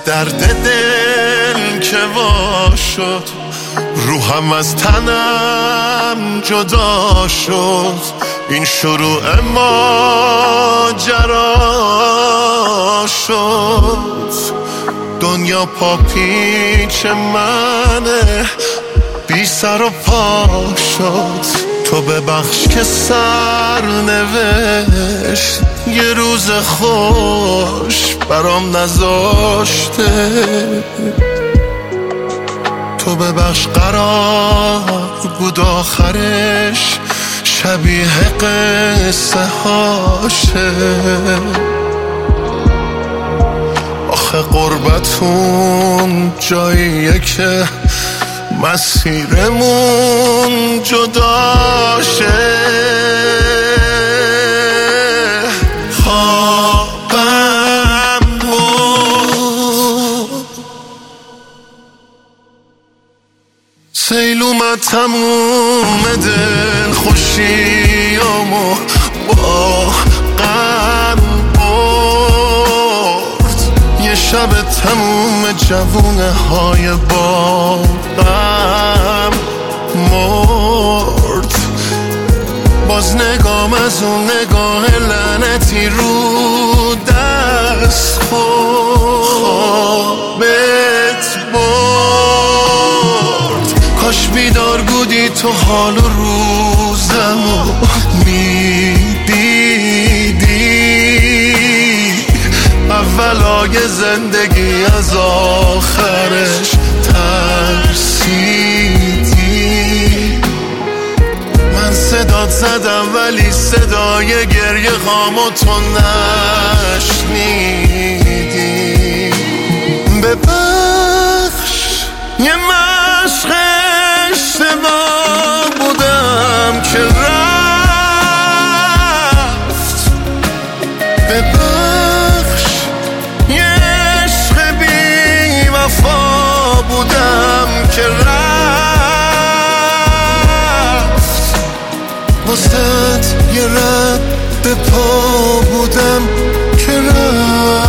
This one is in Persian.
درد دل که وا شد، روحم از تنم جدا شد. این شروع ماجرا شد. دنیا پاپیچ منه، بی سر و پا شد. تو ببخش که سرنوشت یه روز خوش برام نذاشته. تو ببخش قرار بود آخرش شبیه قصه هاشه. آخه قربتون جاییه که مسیرمون جداشه. خوابم بود سیل اومد تموم دل خوشیامو با غم برد. یه شب تموم جوونه های باغم مرد. باز نگام از اون نگاه لعنتی رو دست خوابت برد. کاش بیدار بودی تو حال و روزمو میدیدی. اولای زندگی از آخرش ترسیدی. من صدات زدم ولی صدای گریه هامو تو نشنیدی. ببخش یه مشق اشتباه بودم که رفت. ببخش یه عشق بی وفا بودم که رفت. واسه یه رد پا بودم که رفت.